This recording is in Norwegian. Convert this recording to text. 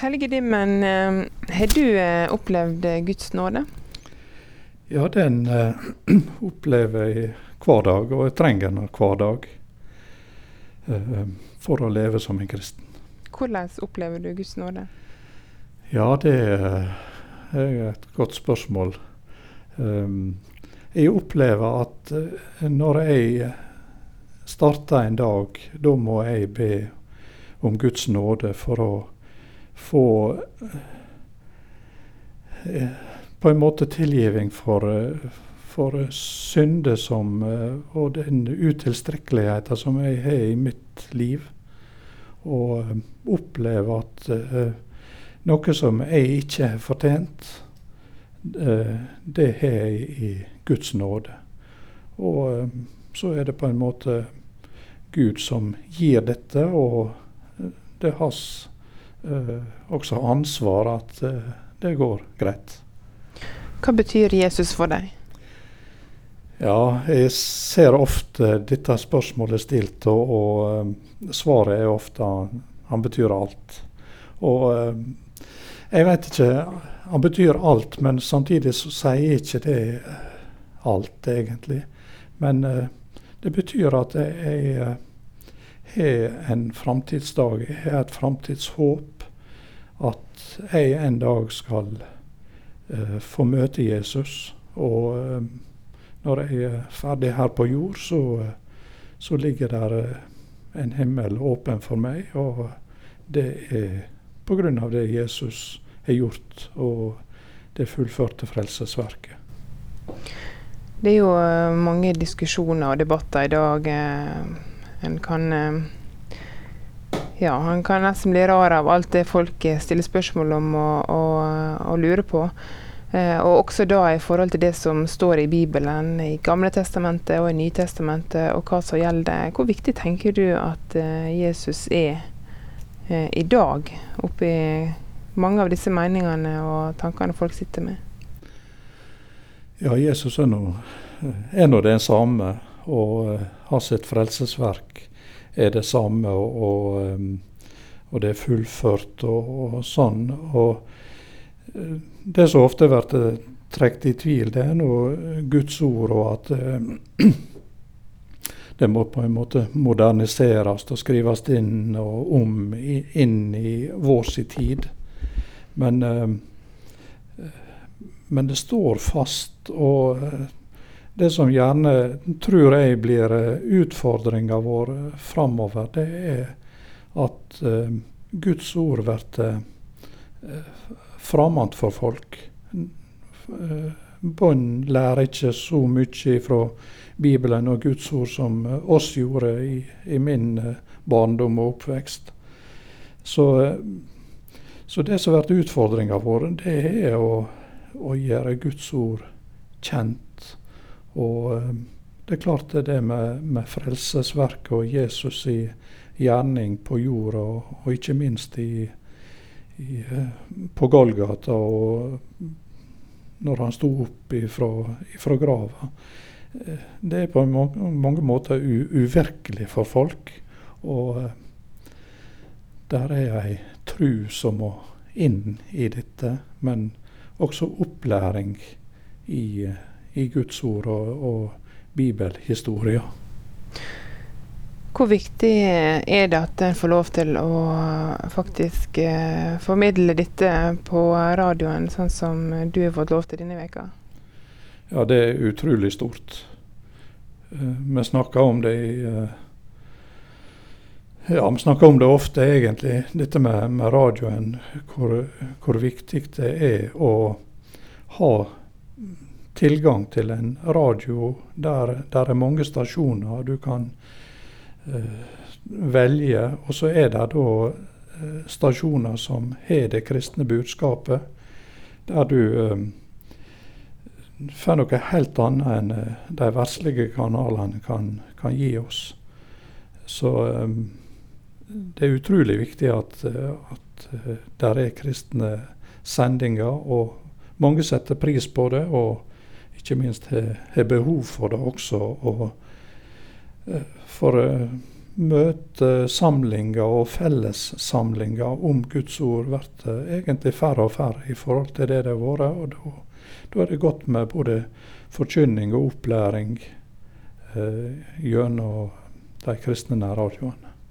Helge Dimmen, har du opplevd Guds nåde? Ja, den opplever jeg hver dag, og jeg trenger den hver dag for å leve som en kristen. Hvordan opplever du Guds nåde? Ja, det er et godt spørsmål. Jeg opplever at når jeg starter en dag, da må jeg be om Guds nåde for å få på en måte tilgivning for synder og den utilstrekkeligheten som jeg har i mitt liv. Og oppleve at noe som jeg ikke har fortjent, det har jeg i Guds nåde. Og så er det på en måte Gud som gir dette, og det er hans også ansvar at det går greit. Hva betyr Jesus for deg? Ja, jeg ser ofte dette spørsmålet stilt, og svaret er ofte han betyr alt. Og jeg vet ikke, han betyr alt, men samtidig så sier ikke det alt egentlig. Men det betyr at jeg har en framtidsdag, jeg har et framtidshåp, at jeg en dag skal få møte Jesus, og når jeg er ferdig her på jord, så ligger der en himmel åpen for meg, og det er på grunn av det Jesus har gjort, og det fullførte frelsesverket. Det er jo mange diskusjoner og debatter i dag. Han kan nesten bli rar av alt det folk stiller spørsmål om og lurer på. Og også da i forhold til det som står i Bibelen, i Gamle Testamentet og i Nye Testamentet, og hva som gjelder. Hvor viktig tenker du at Jesus er i dag, oppi mange av disse meningene og tankene folk sitter med? Ja, Jesus er nå den samme, og hans frelsesverk er det samme, og det er fullført og sånn. Og det som ofte blir trukket i tvil, det er nå Guds ord, og at det må på en måte moderniseres og skrives inn og inn i vår tid. Men det står fast, og det som gjerne tror jeg blir utfordringen vår framover, det er at Guds ord blir fremmed for folk. Barn lærer ikke så mye fra Bibelen og Guds ord som oss gjorde i min barndom og oppvekst. Så det som blir utfordringen vår, det er å gjøre Guds ord kjent. Og det er klart det med frelsesverket og Jesus i gjerning på jorda, og ikke minst på Golgata, og når han stod opp ifra grava. Det er på mange måter uvirkelig for folk, og der er ei tro som må inn i dette, men også opplæring i Guds ord og bibelhistoria. Hvor viktig er det at en får lov til å faktisk formidle dette på radioen, sånn som du har fått lov til denne veka? Ja, det er utrolig stort. Vi snakker om det vi snakker om det ofte egentlig, dette med radioen, hvor viktig det er å ha tilgang til en radio der er mange stasjoner du kan velge, og så er det da stasjoner som har det kristne budskapet, der du får noe helt annet enn de verslige kanalene kan gi oss. Så det er utrolig viktig at der er kristne sendinger, og mange setter pris på det, og ikke minst har behov for det også. Og for møtesamlinger og fellessamlinger om Guds ord blir egentlig færre og færre i forhold til det har vært. Og da er det godt med både forkynning og opplæring gjennom de kristne nærradioene.